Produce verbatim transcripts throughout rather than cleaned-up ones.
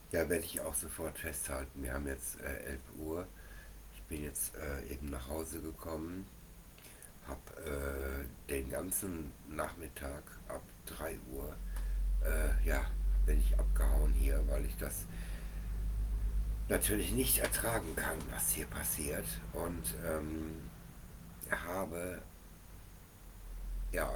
Ja, werde ich auch sofort festhalten. Wir haben jetzt äh, elf Uhr. Ich bin jetzt äh, eben nach Hause gekommen, habe äh, den ganzen Nachmittag ab drei Uhr, äh, ja, bin ich abgehauen hier, weil ich das natürlich nicht ertragen kann, was hier passiert. Und ähm, habe, ja,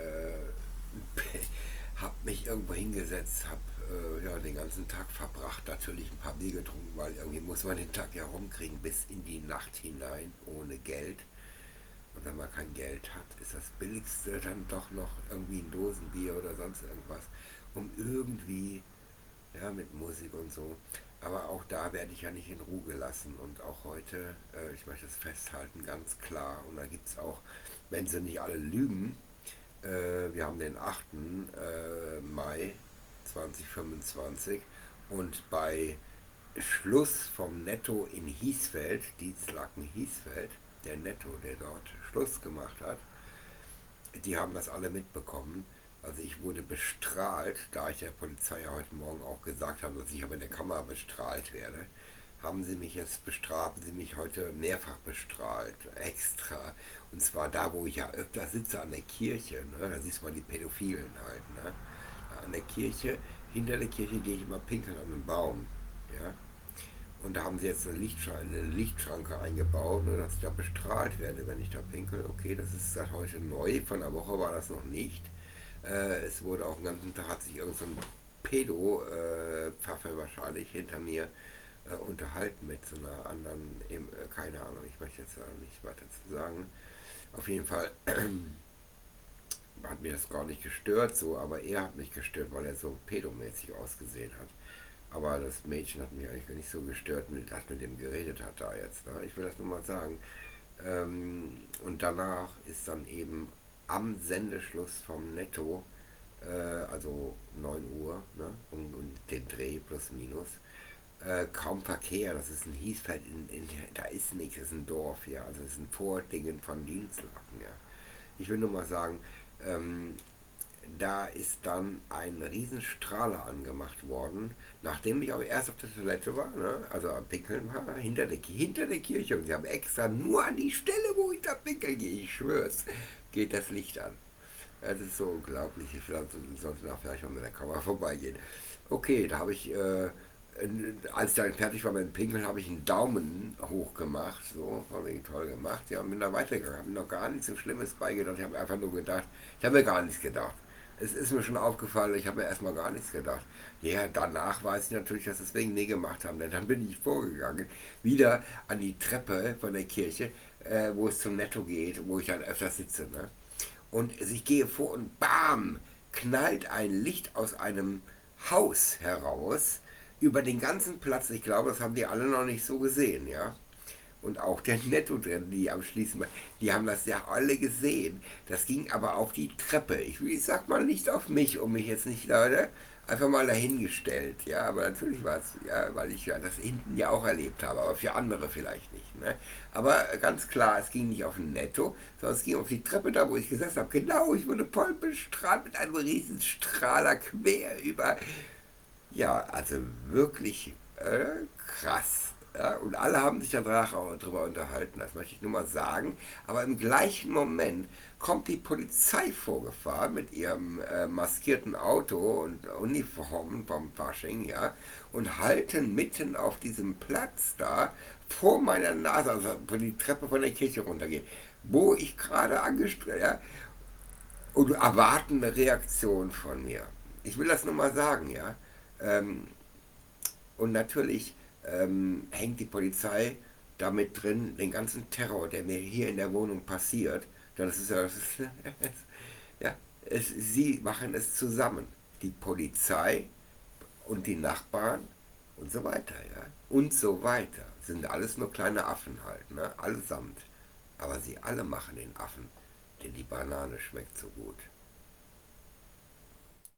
äh, habe mich irgendwo hingesetzt, habe äh, ja, den ganzen Tag verbracht, natürlich ein paar Bier getrunken, weil irgendwie muss man den Tag ja rumkriegen bis in die Nacht hinein ohne Geld. Und wenn man kein Geld hat, ist das Billigste dann doch noch irgendwie ein Dosenbier oder sonst irgendwas, um irgendwie, ja, mit Musik und so. Aber auch da werde ich ja nicht in Ruhe gelassen. Und auch heute, äh, ich möchte es festhalten, ganz klar. Und da gibt es auch, wenn sie nicht alle lügen, äh, wir haben den achten Äh, Mai zweitausendfünfundzwanzig und bei Schluss vom Netto in Hiesfeld, Dienstlaken-Hiesfeld, der Netto, der dort Schluss gemacht hat, die haben das alle mitbekommen. Also ich wurde bestrahlt, da ich der Polizei ja heute Morgen auch gesagt habe, dass ich aber in der Kamera bestrahlt werde, haben sie mich jetzt bestraft, sie mich heute mehrfach bestrahlt, extra. Und zwar da, wo ich ja öfter sitze, an der Kirche, ne? Da siehst du mal die Pädophilen halt, ne? An der Kirche, hinter der Kirche gehe ich immer pinkeln an einem Baum, ja? Und da haben sie jetzt eine, Lichtschranke, eine Lichtschranke eingebaut, ne, dass ich da bestrahlt werde, wenn ich da pinkel. Okay, das ist seit heute neu, von der Woche war das noch nicht. Äh, es wurde auch den ganzen Tag, hat sich irgendein so Pedo, äh, Pfaffe wahrscheinlich, hinter mir äh, unterhalten mit so einer anderen, eben, äh, keine Ahnung, ich möchte jetzt da nicht weiter zu sagen. Auf jeden Fall hat mir das gar nicht gestört, so, aber er hat mich gestört, weil er so pedomäßig ausgesehen hat. Aber das Mädchen hat mich eigentlich nicht so gestört, mit, das mit dem geredet hat da jetzt. Ne? Ich will das nur mal sagen. Ähm, und danach ist dann eben am Sendeschluss vom Netto, äh, also neun Uhr, ne? und, und den Dreh plus minus, äh, kaum Verkehr. Das ist ein Hiesfeld, in, in, da ist nichts, das ist ein Dorf, ja. Also es ist ein Vordingen von Dienstlaken, ja. Ich will nur mal sagen, ähm, da ist dann ein Riesenstrahler angemacht worden, nachdem ich aber erst auf der Toilette war, ne? Also am Pinkeln war, hinter der, hinter der Kirche. Und sie haben extra nur an die Stelle, wo ich da pinkeln gehe, ich schwör's, geht das Licht an. Das ist so unglaublich. Ich sollte noch vielleicht mal mit der Kamera vorbeigehen. Okay, da habe ich, äh, als ich dann fertig war mit dem Pinkeln, habe ich einen Daumen hoch gemacht. So, war wegen toll gemacht. Ja, und bin da weitergegangen. Habe mir noch gar nichts so Schlimmes beigedacht. Ich habe einfach nur gedacht, ich habe mir gar nichts gedacht. Es ist mir schon aufgefallen, ich habe mir erstmal gar nichts gedacht. Ja, danach weiß ich natürlich, dass sie es wegen mir gemacht haben. Denn dann bin ich vorgegangen, wieder an die Treppe von der Kirche, äh, wo es zum Netto geht, wo ich dann öfter sitze. Ne? Und ich gehe vor und bam, knallt ein Licht aus einem Haus heraus über den ganzen Platz. Ich glaube, das haben die alle noch nicht so gesehen, ja. Und auch der Netto drin, die am Schließen war, die haben das ja alle gesehen. Das ging aber auf die Treppe. Ich, ich sag mal nicht auf mich, um mich jetzt nicht, Leute, einfach mal dahingestellt. Ja, aber natürlich war es, ja, weil ich ja das hinten ja auch erlebt habe, aber für andere vielleicht nicht. Ne? Aber ganz klar, es ging nicht auf den Netto, sondern es ging auf die Treppe da, wo ich gesessen habe. Genau, ich wurde voll bestrahlt mit einem riesen Strahler quer über. Ja, also wirklich äh, krass. Ja, und alle haben sich danach auch darüber unterhalten, das möchte ich nur mal sagen. Aber im gleichen Moment kommt die Polizei vorgefahren mit ihrem äh, maskierten Auto und Uniformen vom Fasching, ja, und halten mitten auf diesem Platz da vor meiner Nase, also wo die Treppe von der Kirche runtergeht, wo ich gerade angestrengt, ja, und erwarten eine Reaktion von mir. Ich will das nur mal sagen, ja. Ähm, und natürlich ähm, hängt die Polizei damit drin, den ganzen Terror, der mir hier in der Wohnung passiert. Das ist ja, das ist, ja es, sie machen es zusammen. Die Polizei und die Nachbarn und so weiter, ja. Und so weiter. Sind alles nur kleine Affen halt, ne? Allesamt. Aber sie alle machen den Affen, denn die Banane schmeckt so gut.